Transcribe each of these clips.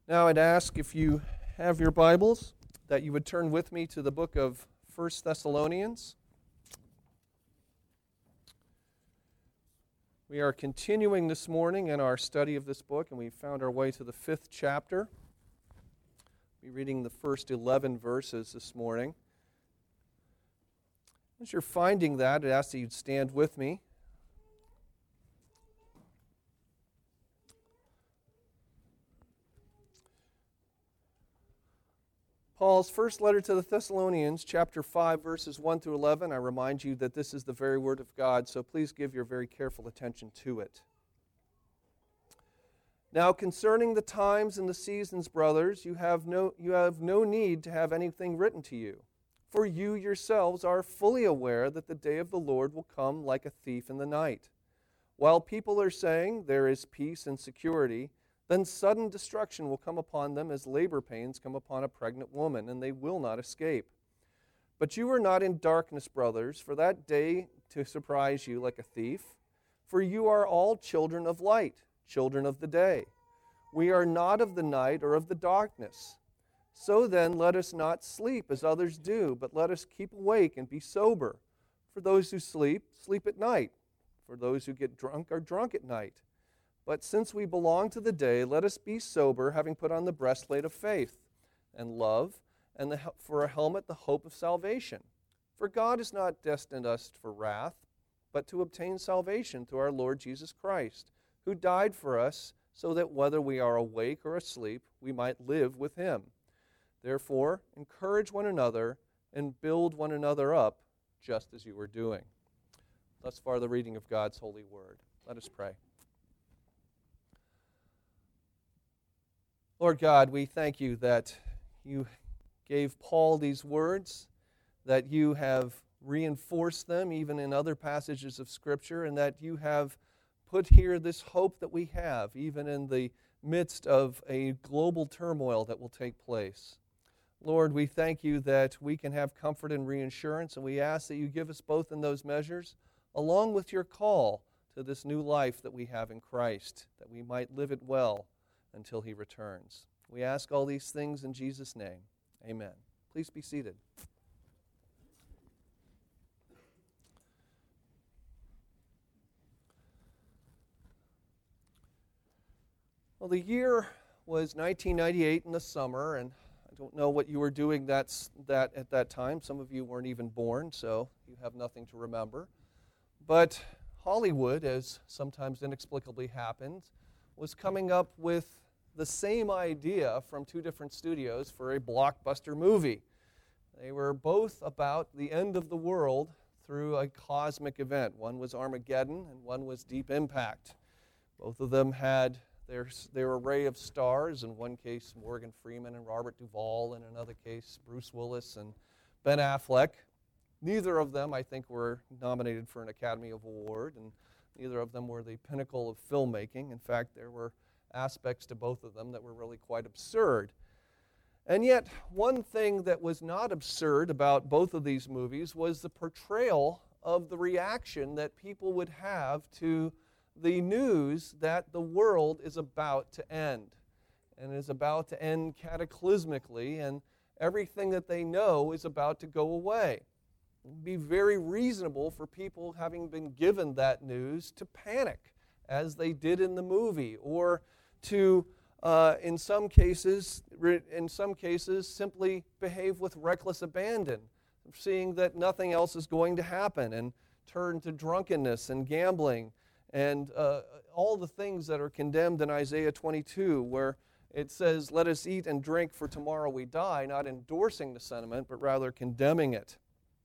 Now I'd ask if you have your Bibles that you would turn with me to the book of 1 Thessalonians. We are continuing this morning in our study of this book, and we found our way to the 5th chapter. We'll be reading the first 11 verses this morning. As you're finding that, I'd ask that you'd stand with me. Paul's first letter to the Thessalonians, chapter 5, verses 1 through 11. I remind you that this is the very word of God, so please give your very careful attention to it. Now concerning the times and the seasons, brothers, you have no need to have anything written to you, for you yourselves are fully aware that the day of the Lord will come like a thief in the night. While people are saying there is peace and security, then sudden destruction will come upon them as labor pains come upon a pregnant woman, and they will not escape. But you are not in darkness, brothers, for that day to surprise you like a thief. For you are all children of light, children of the day. We are not of the night or of the darkness. So then let us not sleep as others do, but let us keep awake and be sober. For those who sleep, sleep at night. For those who get drunk are drunk at night. But since we belong to the day, let us be sober, having put on the breastplate of faith and love, and for a helmet the hope of salvation. For God has not destined us for wrath, but to obtain salvation through our Lord Jesus Christ, who died for us, so that whether we are awake or asleep, we might live with him. Therefore, encourage one another and build one another up, just as you are doing. Thus far, the reading of God's holy word. Let us pray. Lord God, we thank you that you gave Paul these words, that you have reinforced them even in other passages of Scripture, and that you have put here this hope that we have, even in the midst of a global turmoil that will take place. Lord, we thank you that we can have comfort and reassurance, and we ask that you give us both in those measures, along with your call to this new life that we have in Christ, that we might live it well until he returns. We ask all these things in Jesus' name. Amen. Please be seated. Well, the year was 1998 in the summer, and I don't know what you were doing at that time. Some of you weren't even born, so you have nothing to remember. But Hollywood, as sometimes inexplicably happens, was coming up with the same idea from two different studios for a blockbuster movie. They were both about the end of the world through a cosmic event. One was Armageddon and one was Deep Impact. Both of them had their array of stars, in one case Morgan Freeman and Robert Duvall, in another case Bruce Willis and Ben Affleck. Neither of them, I think, were nominated for an Academy Award, and neither of them were the pinnacle of filmmaking. In fact, there were aspects to both of them that were really quite absurd. And yet, one thing that was not absurd about both of these movies was the portrayal of the reaction that people would have to the news that the world is about to end, and is about to end cataclysmically, and everything that they know is about to go away. It would be very reasonable for people, having been given that news, to panic, as they did in the movie, or to, in some cases, simply behave with reckless abandon, seeing that nothing else is going to happen, and turn to drunkenness and gambling, and all the things that are condemned in Isaiah 22, where it says, "Let us eat and drink, for tomorrow we die," not endorsing the sentiment, but rather condemning it.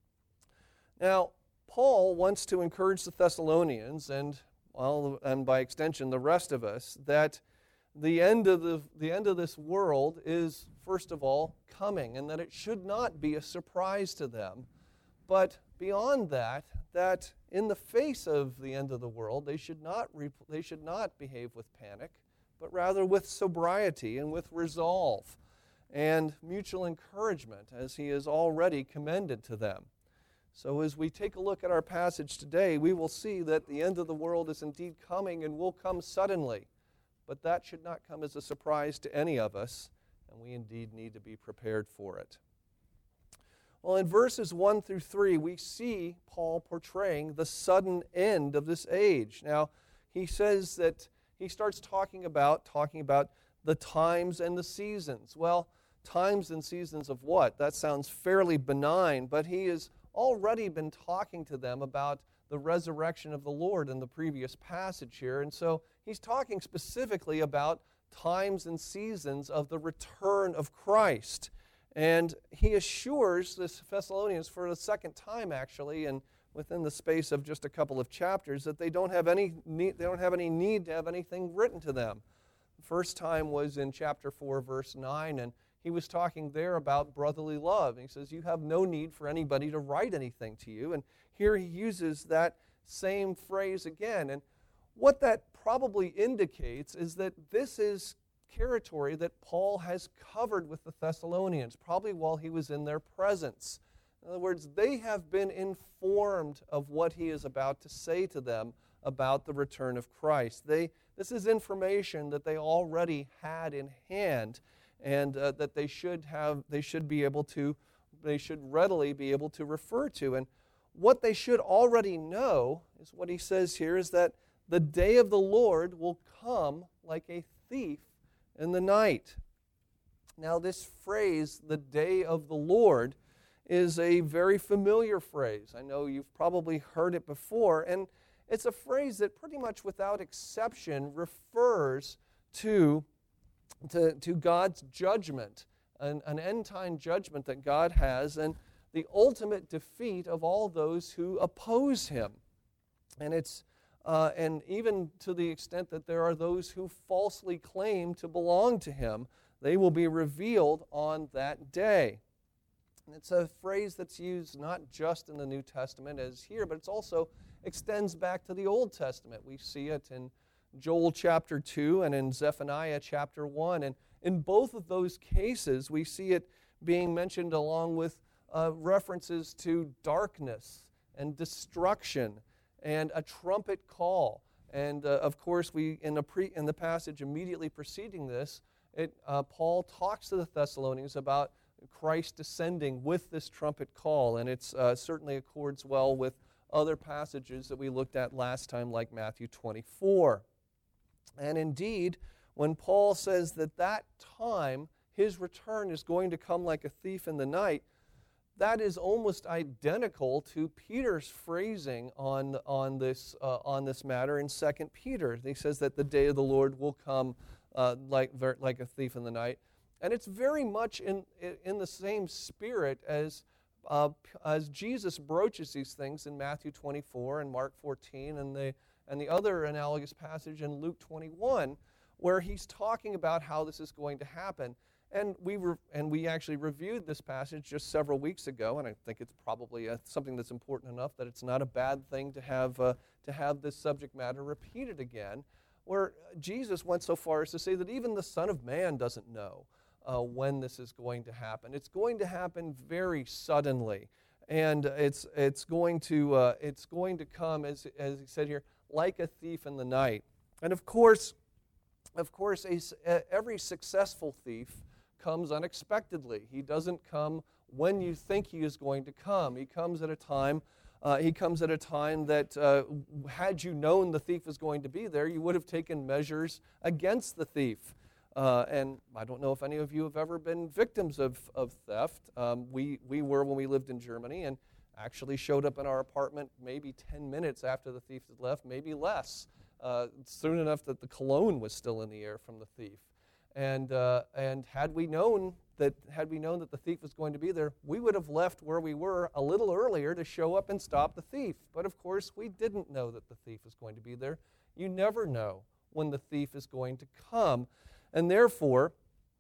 Now, Paul wants to encourage the Thessalonians, and by extension the rest of us, that the end of this world is, first of all, coming, and that it should not be a surprise to them. But beyond that in the face of the end of the world, they should not behave with panic, but rather with sobriety and with resolve and mutual encouragement, as he has already commended to them. So as we take a look at our passage today, we will see that the end of the world is indeed coming and will come suddenly. but that should not come as a surprise to any of us, and we indeed need to be prepared for it. Well, in verses 1 through 3, we see Paul portraying the sudden end of this age. Now, he says that he starts talking about the times and the seasons. Well, times and seasons of what? That sounds fairly benign, but he has already been talking to them about the resurrection of the Lord in the previous passage here. And so he's talking specifically about times and seasons of the return of Christ. And he assures the Thessalonians for the second time, actually, and within the space of just a couple of chapters, that they don't have any need to have anything written to them. The first time was in chapter 4, verse 9, and he was talking there about brotherly love. And he says, you have no need for anybody to write anything to you. And here he uses that same phrase again. And what that probably indicates is that this is territory that Paul has covered with the Thessalonians, probably while he was in their presence. In other words, they have been informed of what he is about to say to them about the return of Christ. This is information that they already had in hand, and that they should readily be able to refer to. And what they should already know is what he says here, is that the day of the Lord will come like a thief in the night. Now, this phrase, the day of the Lord, is a very familiar phrase. I know you've probably heard it before, and it's a phrase that pretty much without exception refers to God's judgment, an end-time judgment that God has, and the ultimate defeat of all those who oppose him. And it's and even to the extent that there are those who falsely claim to belong to him, they will be revealed on that day. And it's a phrase that's used not just in the New Testament as here, but it also extends back to the Old Testament. We see it in Joel chapter 2 and in Zephaniah chapter 1. And in both of those cases, we see it being mentioned along with references to darkness and destruction and a trumpet call. And of course, in the passage immediately preceding this, Paul talks to the Thessalonians about Christ descending with this trumpet call, and it certainly accords well with other passages that we looked at last time, like Matthew 24. And indeed, when Paul says that time, his return is going to come like a thief in the night, that is almost identical to Peter's phrasing on this matter in 2 Peter. He says that the day of the Lord will come like a thief in the night. And it's very much in the same spirit as Jesus broaches these things in Matthew 24 and Mark 14 and the other analogous passage in Luke 21, where he's talking about how this is going to happen. And we actually reviewed this passage just several weeks ago, and I think it's probably something that's important enough that it's not a bad thing to have this subject matter repeated again, where Jesus went so far as to say that even the Son of Man doesn't know when this is going to happen. It's going to happen very suddenly, and it's going to come, as he said here, like a thief in the night. And of course, every successful thief comes unexpectedly. He doesn't come when you think he is going to come. He comes at a time. That had you known the thief was going to be there, you would have taken measures against the thief. And I don't know if any of you have ever been victims of theft. We were when we lived in Germany, and actually showed up in our apartment maybe 10 minutes after the thief had left, maybe less. Soon enough that the cologne was still in the air from the thief. And had we known that the thief was going to be there, we would have left where we were a little earlier to show up and stop the thief. But of course, we didn't know that the thief was going to be there. You never know when the thief is going to come, and therefore,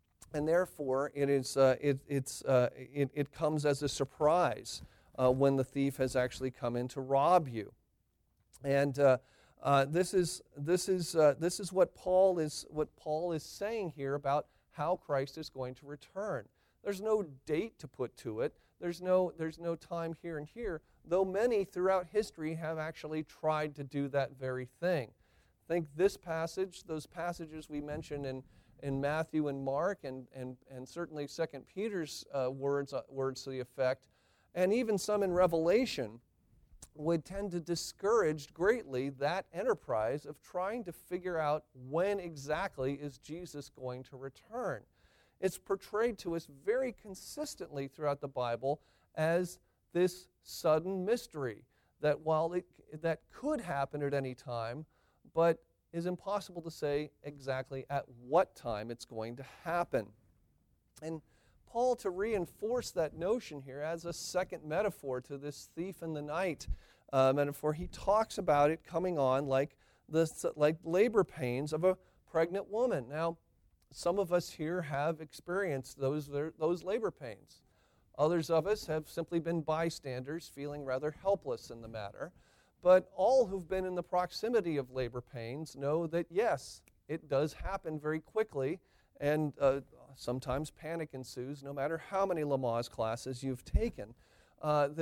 it comes as a surprise when the thief has actually come in to rob you. And this is what Paul is saying here about how Christ is going to return. There's no date to put to it. There's no time here and here, though many throughout history have actually tried to do that very thing. think this passage, those passages we mentioned in Matthew and Mark, and certainly 2 Peter's words to the effect, and even some in Revelation, would tend to discourage greatly that enterprise of trying to figure out when exactly is Jesus going to return. It's portrayed to us very consistently throughout the Bible as this sudden mystery that that could happen at any time, but is impossible to say exactly at what time it's going to happen. And Paul, to reinforce that notion here, adds a second metaphor to this thief in the night metaphor. He talks about it coming on like labor pains of a pregnant woman. Now, some of us here have experienced those labor pains. Others of us have simply been bystanders, feeling rather helpless in the matter. But all who've been in the proximity of labor pains know that, yes, it does happen very quickly, and sometimes panic ensues, no matter how many Lamaze classes you've taken. But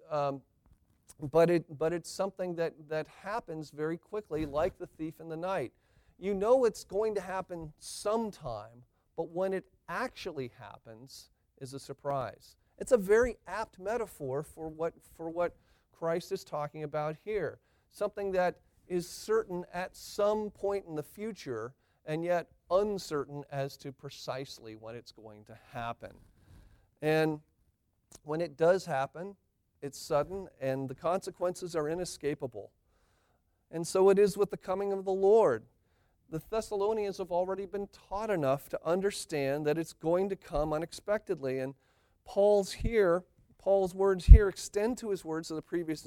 it's something that happens very quickly, like the thief in the night. You know it's going to happen sometime, but when it actually happens is a surprise. It's a very apt metaphor for what Christ is talking about here. Something that is certain at some point in the future, and yet uncertain as to precisely when it's going to happen. And when it does happen, it's sudden, and the consequences are inescapable. And so it is with the coming of the Lord. The Thessalonians have already been taught enough to understand that it's going to come unexpectedly. And Paul's words here extend to his words of the previous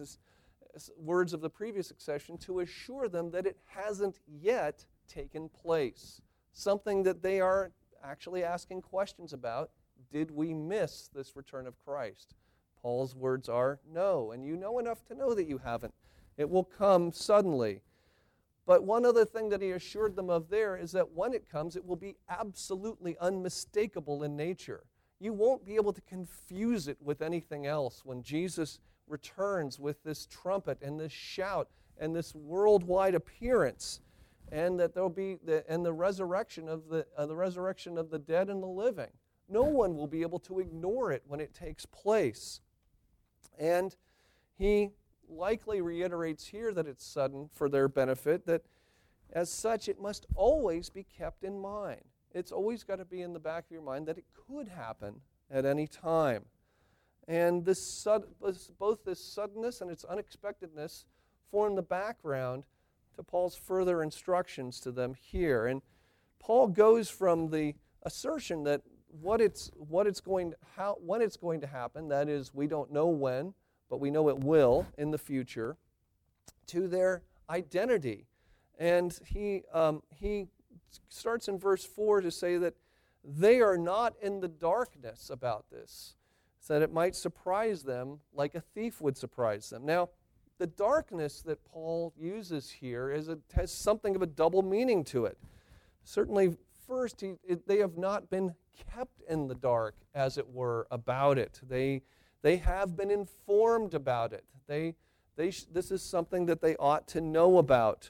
section to assure them that it hasn't yet taken place. Something that they are actually asking questions about. Did we miss this return of Christ? Paul's words are no, and you know enough to know that you haven't. It will come suddenly. But one other thing that he assured them of there is that when it comes, it will be absolutely unmistakable in nature. You won't be able to confuse it with anything else when Jesus returns with this trumpet and this shout and this worldwide appearance, and that there'll be the resurrection of the dead and the living. No one will be able to ignore it when it takes place. And he likely reiterates here that it's sudden for their benefit, that as such it must always be kept in mind. It's always got to be in the back of your mind that it could happen at any time. And both this suddenness and its unexpectedness form the background to Paul's further instructions to them here. And Paul goes from the assertion that when it's going to happen, that is, we don't know when, but we know it will in the future, to their identity. And he starts in verse 4 to say that they are not in the darkness about this, so that it might surprise them like a thief would surprise them. Now, the darkness that Paul uses here has something of a double meaning to it. Certainly, first, they have not been kept in the dark, as it were, about it. They have been informed about it. This is something that they ought to know about.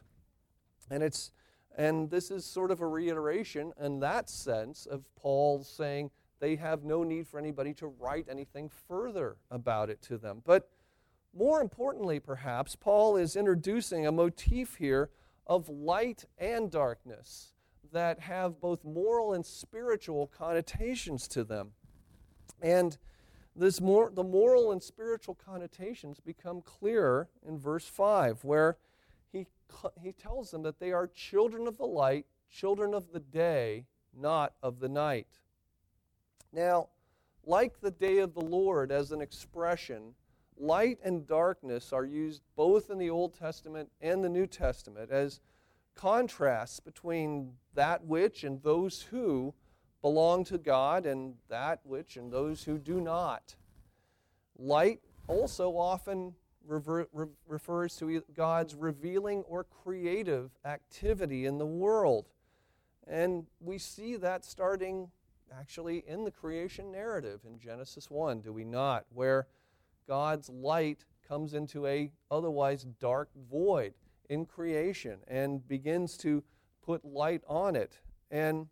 And this is sort of a reiteration in that sense of Paul saying they have no need for anybody to write anything further about it to them. But more importantly, perhaps, Paul is introducing a motif here of light and darkness that have both moral and spiritual connotations to them. And the moral and spiritual connotations become clearer in verse 5, where he tells them that they are children of the light, children of the day, not of the night. Now, like the day of the Lord as an expression, light and darkness are used both in the Old Testament and the New Testament as contrasts between that which and those who belong to God and that which and those who do not. Light also often refers to God's revealing or creative activity in the world. And we see that starting actually in the creation narrative in Genesis 1, do we not? Where God's light comes into a otherwise dark void. in creation and begins to put light on it. And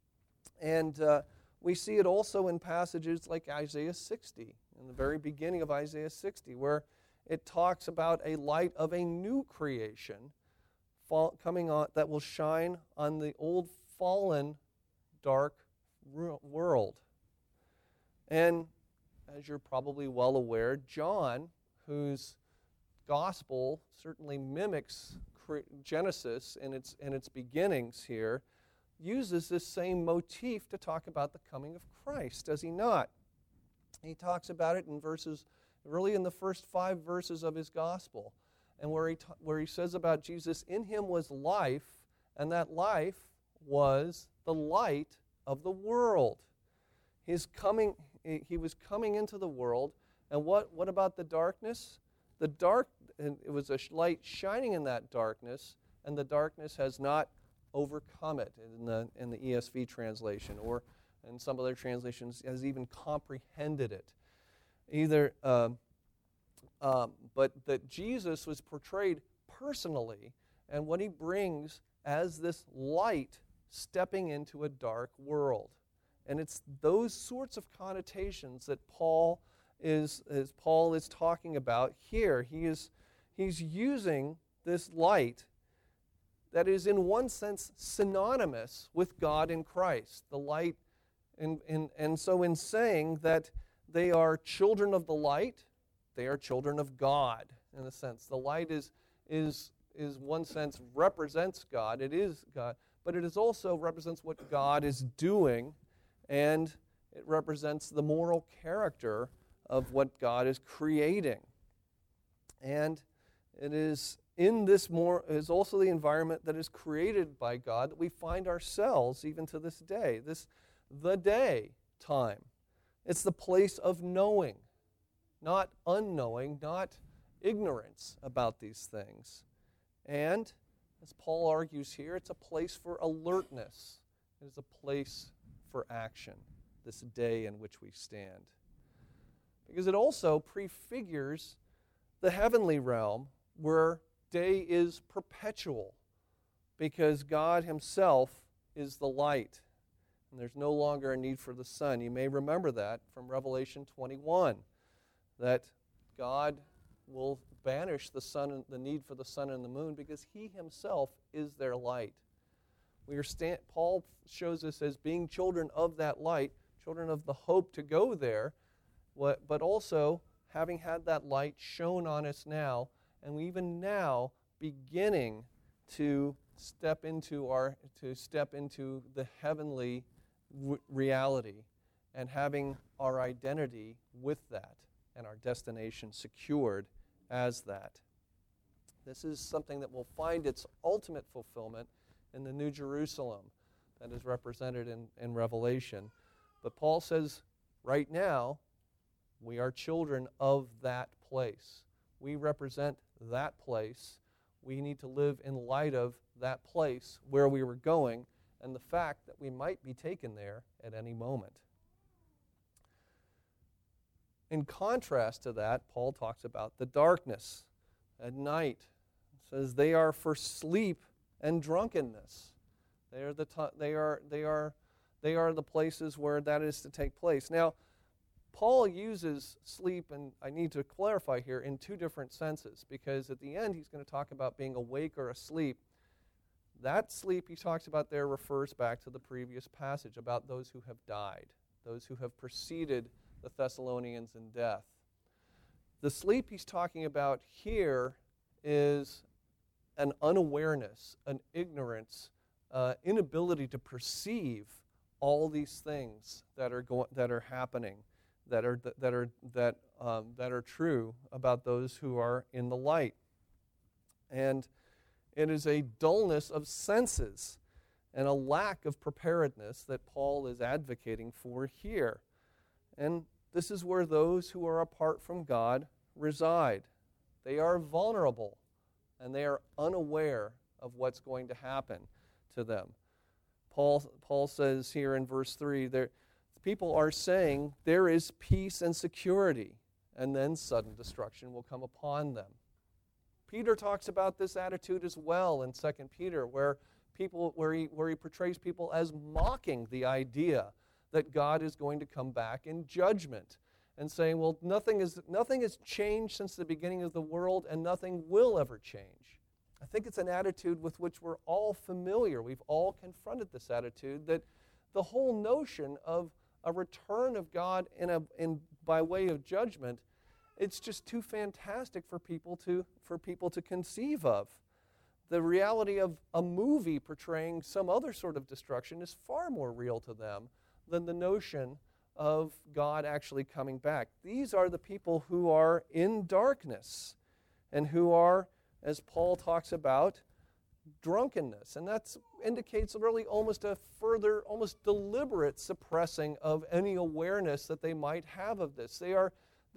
we see it also in passages like Isaiah 60, in the very beginning of Isaiah 60, where it talks about a light of a new creation coming on that will shine on the old fallen dark world. And as you're probably well aware, John, whose gospel certainly mimics Genesis in its beginnings here, uses this same motif to talk about the coming of Christ, does he not? He talks about it in really in the first 5 verses of his gospel, and where he says about Jesus, in him was life, and that life was the light of the world. He was coming into the world, and what about the darkness? It was a light shining in that darkness, and the darkness has not overcome it in the ESV translation, or in some other translations has even comprehended it. But that Jesus was portrayed personally, and what he brings as this light stepping into a dark world. And it's those sorts of connotations that Paul is talking about here. He's using this light that is in one sense synonymous with God in Christ. The light, and so in saying that they are children of the light, they are children of God, in a sense. The light is one sense represents God. It is God, but it is also represents what God is doing, and it represents the moral character of what God is creating. And it is in this is also the environment that is created by God that we find ourselves even to this day. The day time. It's the place of knowing, not unknowing, not ignorance about these things. And as Paul argues here, it's a place for alertness. It is a place for action, this day in which we stand. Because it also prefigures the heavenly realm where day is perpetual, because God himself is the light, and there's no longer a need for the sun. You may remember that from Revelation 21, that God will banish the need for the sun and the moon, because he himself is their light. Paul shows us as being children of that light, children of the hope to go there, but also having had that light shone on us now, and even now beginning to step into the heavenly reality, and having our identity with that and our destination secured as that. This is something that will find its ultimate fulfillment in the New Jerusalem that is represented in Revelation. But Paul says, right now, we are children of that place. We represent that place. We need to live in light of that place where we were going, and the fact that we might be taken there at any moment. In contrast to that, Paul talks about the darkness at night. It says they are for sleep and drunkenness. They are the places where that is to take place. Now, Paul uses sleep, and I need to clarify here, in 2 different senses, because at the end he's going to talk about being awake or asleep. That sleep he talks about there refers back to the previous passage about those who have died, those who have preceded the Thessalonians in death. The sleep he's talking about here is an unawareness, an ignorance, inability to perceive all these things that are happening, that are true about those who are in the light. And it is a dullness of senses and a lack of preparedness that Paul is advocating for here. And this is where those who are apart from God reside. They are vulnerable, and they are unaware of what's going to happen to them. Paul says here in verse 3, people are saying there is peace and security, and then sudden destruction will come upon them. Peter talks about this attitude as well in 2 Peter, where he portrays people as mocking the idea that God is going to come back in judgment, and saying, well, nothing has changed since the beginning of the world, and nothing will ever change. I think it's an attitude with which we're all familiar. We've all confronted this attitude, that the whole notion of a return of God by way of judgment, it's just too fantastic for people to conceive of. The reality of a movie portraying some other sort of destruction is far more real to them than the notion of God actually coming back. These are the people who are in darkness and who are, as Paul talks about, drunkenness. And that indicates really almost a further, almost deliberate suppressing of any awareness that they might have of this. They are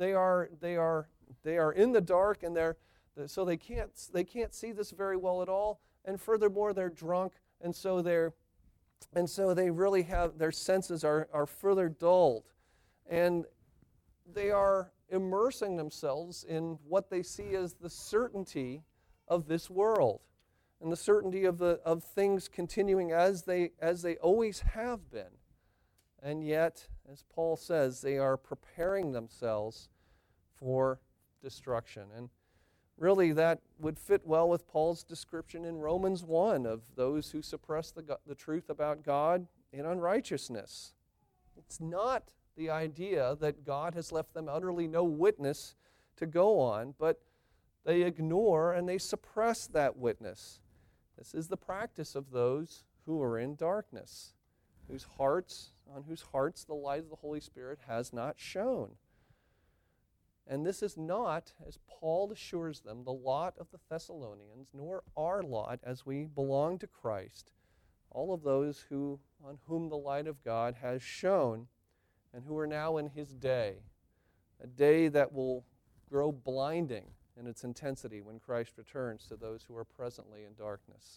in the dark, and so they can't see this very well at all. And furthermore, they're drunk, and so they really have, their senses are further dulled, and they are immersing themselves in what they see as the certainty of this world, and the certainty of things continuing as they always have been. And yet, as Paul says, they are preparing themselves for destruction. And really, that would fit well with Paul's description in Romans 1 of those who suppress the truth about God in unrighteousness. It's not the idea that God has left them utterly no witness to go on, but they ignore and they suppress that witness. This is the practice of those who are in darkness, on whose hearts the light of the Holy Spirit has not shone. And this is not, as Paul assures them, the lot of the Thessalonians, nor our lot as we belong to Christ, all of those on whom the light of God has shone and who are now in his day, a day that will grow blinding in its intensity when Christ returns to those who are presently in darkness.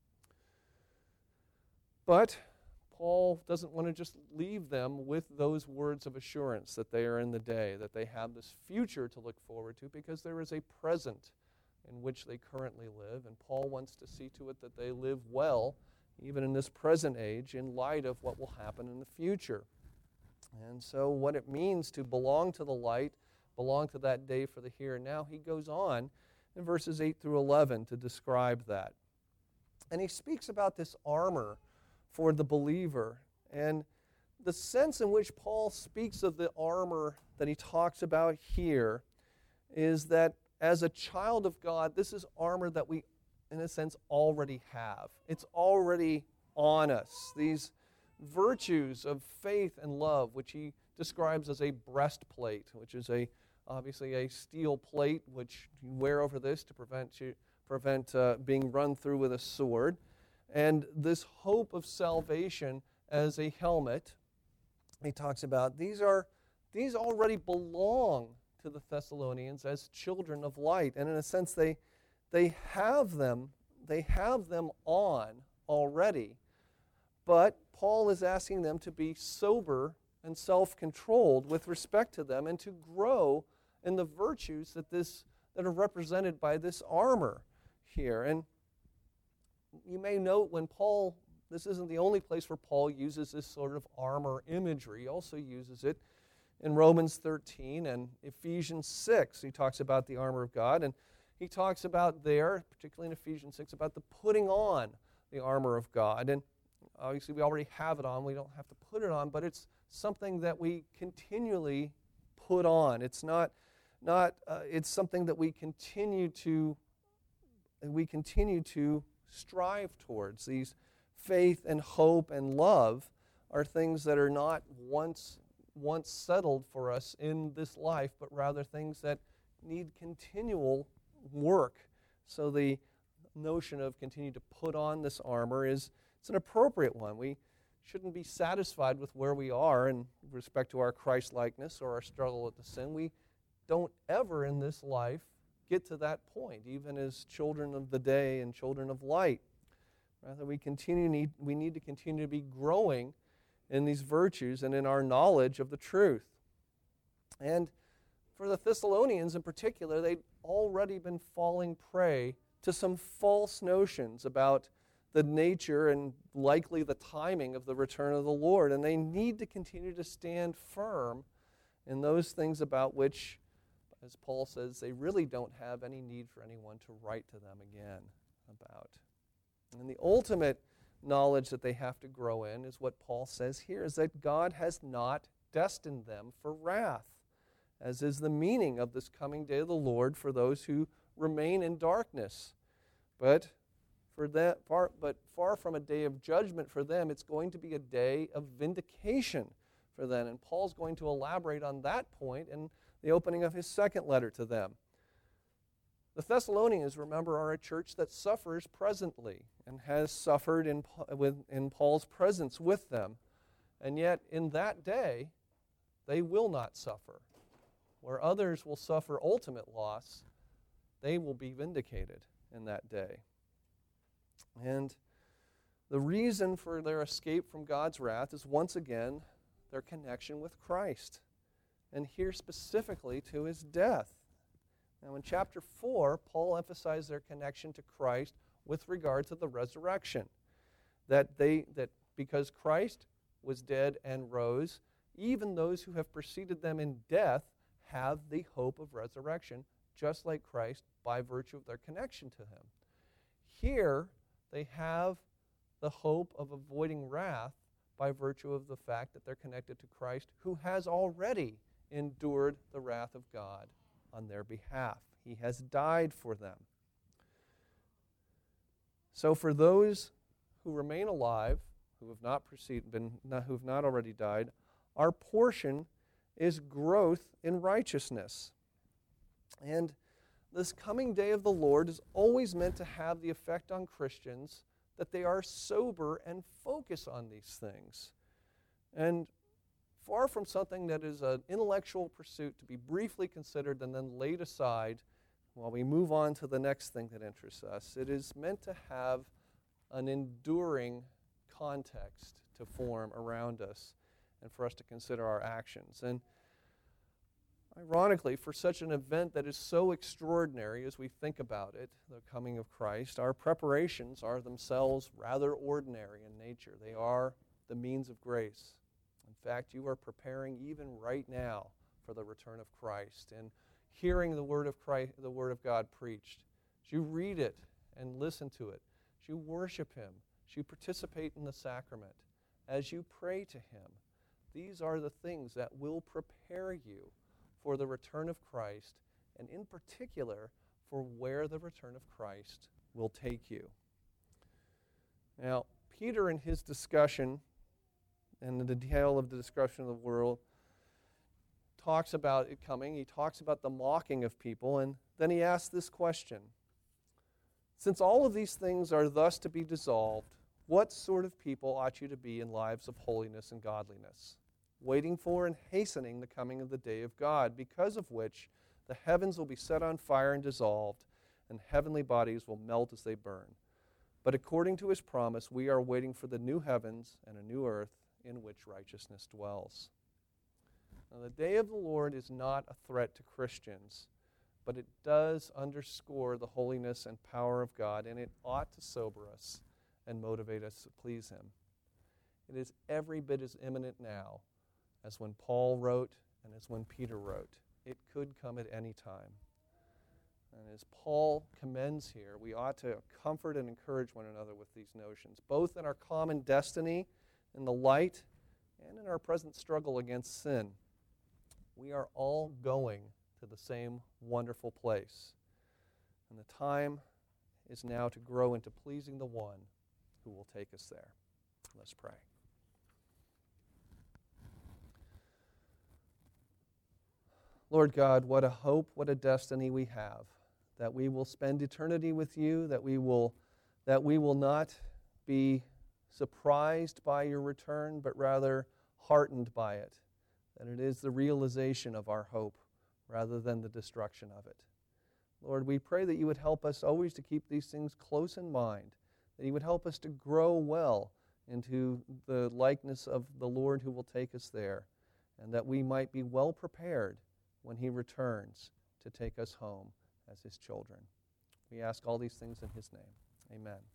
But Paul doesn't want to just leave them with those words of assurance that they are in the day, that they have this future to look forward to, because there is a present in which they currently live, and Paul wants to see to it that they live well, even in this present age, in light of what will happen in the future. And so what it means to belong to the light, belong to that day for the here and now, he goes on in verses 8 through 11 to describe that. And he speaks about this armor for the believer. And the sense in which Paul speaks of the armor that he talks about here is that as a child of God, this is armor that we, in a sense, already have. It's already on us. These virtues of faith and love, which he describes as a breastplate, which is obviously a steel plate which you wear over this to prevent being run through with a sword. And this hope of salvation as a helmet, he talks about, these already belong to the Thessalonians as children of light. And in a sense, they have them on already. But Paul is asking them to be sober and self-controlled with respect to them, and to grow in the virtues that are represented by this armor here. And you may note this isn't the only place where Paul uses this sort of armor imagery. He also uses it in Romans 13 and Ephesians 6. He talks about the armor of God, and he talks about there, particularly in Ephesians 6, about the putting on the armor of God. And obviously we already have it on. We don't have to put it on, but it's something that we continually put on. It's it's something that we continue to strive towards. These faith and hope and love are things that are not once settled for us in this life, but rather things that need continual work. So the notion of continue to put on this armor it's an appropriate one. We shouldn't be satisfied with where we are in respect to our Christ-likeness or our struggle with the sin. We don't ever in this life get to that point, even as children of the day and children of light. Rather, we need to continue to be growing in these virtues and in our knowledge of the truth. And for the Thessalonians in particular, they'd already been falling prey to some false notions about the nature and likely the timing of the return of the Lord. And they need to continue to stand firm in those things about which, as Paul says, they really don't have any need for anyone to write to them again about. And the ultimate knowledge that they have to grow in is what Paul says here, is that God has not destined them for wrath, as is the meaning of this coming day of the Lord for those who remain in darkness. But far from a day of judgment for them, it's going to be a day of vindication for them. And Paul's going to elaborate on that point in the opening of his second letter to them. The Thessalonians, remember, are a church that suffers presently and has suffered in Paul's presence with them. And yet, in that day, they will not suffer. Where others will suffer ultimate loss, they will be vindicated in that day. And the reason for their escape from God's wrath is once again their connection with Christ, and here specifically to his death. Now in chapter 4, Paul emphasized their connection to Christ with regard to the resurrection, that because Christ was dead and rose, even those who have preceded them in death have the hope of resurrection, just like Christ, by virtue of their connection to him. Here, they have the hope of avoiding wrath by virtue of the fact that they're connected to Christ, who has already endured the wrath of God on their behalf. He has died for them. So for those who remain alive, who have not already died, our portion is growth in righteousness. And this coming day of the Lord is always meant to have the effect on Christians that they are sober and focus on these things. And far from something that is an intellectual pursuit to be briefly considered and then laid aside while we move on to the next thing that interests us, it is meant to have an enduring context to form around us and for us to consider our actions. And ironically, for such an event that is so extraordinary as we think about it, the coming of Christ, our preparations are themselves rather ordinary in nature. They are the means of grace. In fact, you are preparing even right now for the return of Christ and hearing the word of Christ, the word of God preached. As you read it and listen to it, as you worship him, as you participate in the sacrament, as you pray to him, these are the things that will prepare you for the return of Christ, and in particular, for where the return of Christ will take you. Now, Peter, in his discussion, and the detail of the discussion of the world, talks about it coming. He talks about the mocking of people, and then he asks this question. Since all of these things are thus to be dissolved, what sort of people ought you to be in lives of holiness and godliness, waiting for and hastening the coming of the day of God, because of which the heavens will be set on fire and dissolved, and heavenly bodies will melt as they burn. But according to his promise, we are waiting for the new heavens and a new earth in which righteousness dwells. Now, the day of the Lord is not a threat to Christians, but it does underscore the holiness and power of God, and it ought to sober us and motivate us to please him. It is every bit as imminent now as when Paul wrote and as when Peter wrote. It could come at any time. And as Paul commends here, we ought to comfort and encourage one another with these notions, both in our common destiny in the light and in our present struggle against sin. We are all going to the same wonderful place. And the time is now to grow into pleasing the one who will take us there. Let's pray. Lord God, what a hope, what a destiny we have, that we will spend eternity with you, that we will not be surprised by your return, but rather heartened by it, that it is the realization of our hope rather than the destruction of it. Lord, we pray that you would help us always to keep these things close in mind, that you would help us to grow well into the likeness of the Lord who will take us there, and that we might be well prepared when he returns to take us home as his children. We ask all these things in his name. Amen.